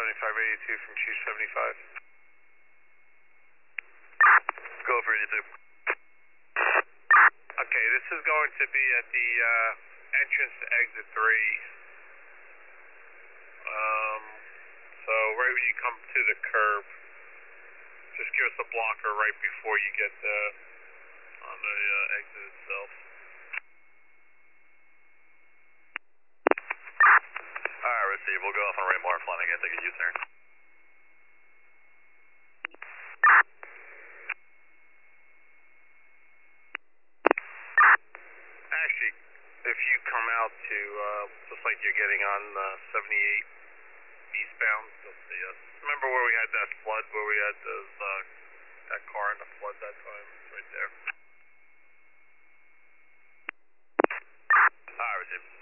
7582 from 275. Go for 82. Okay, this is going to be at the entrance to exit 3. So right when you come to the curb, just give us a blocker right before you get on the exit itself. Alright, receive. We'll go off on Raymore and Fleming and take a U-turn. Actually, if you come out to, just like you're getting on 78 eastbound, you'll see us. Remember where we had that flood, where we had those, that car in the flood that time? It's right there. Alright, receive.